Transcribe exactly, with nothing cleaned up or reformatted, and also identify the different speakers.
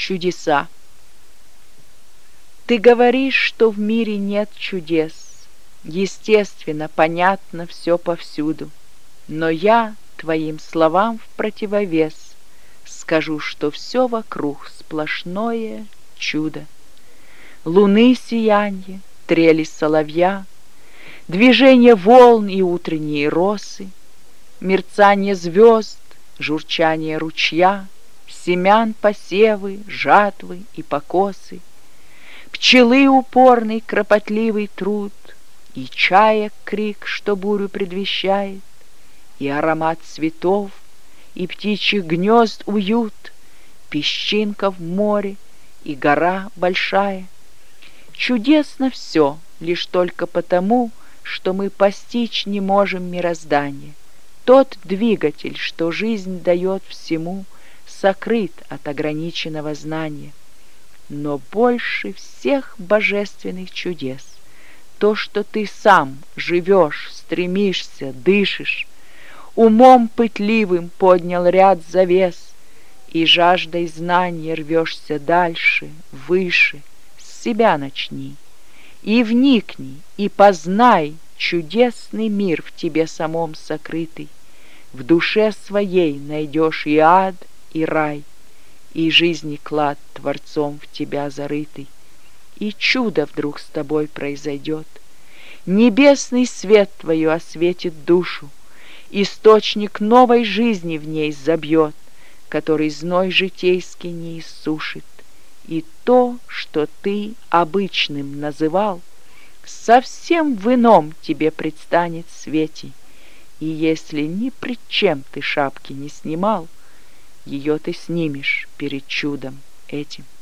Speaker 1: Чудеса. Ты говоришь, что в мире нет чудес. Естественно, понятно все повсюду. Но я твоим словам в противовес скажу, что все вокруг сплошное чудо. Луны сиянье, трели соловья, движение волн и утренние росы, мерцание звезд, журчание ручья, семян посевы, жатвы и покосы, пчелы упорный кропотливый труд, и чаек крик, что бурю предвещает, и аромат цветов, и птичьих гнезд уют, песчинка в море и гора большая. Чудесно все, лишь только потому, что мы постичь не можем мироздание. Тот двигатель, что жизнь дает всему, сокрыт от ограниченного знания. Но больше всех божественных чудес то, что ты сам живешь, стремишься, дышишь, умом пытливым поднял ряд завес, и жаждой знания рвешься дальше, выше. С себя начни, и вникни, и познай чудесный мир в тебе самом сокрытый. В душе своей найдешь и ад, и рай, и жизни клад Творцом в тебя зарытый. И чудо вдруг с тобой произойдет. Небесный свет твою осветит душу, источник новой жизни в ней забьет, который зной житейский не иссушит. И то, что ты обычным называл, совсем в ином тебе предстанет свете. И если ни пред чем ты шапки не снимал, ее ты снимешь перед чудом этим.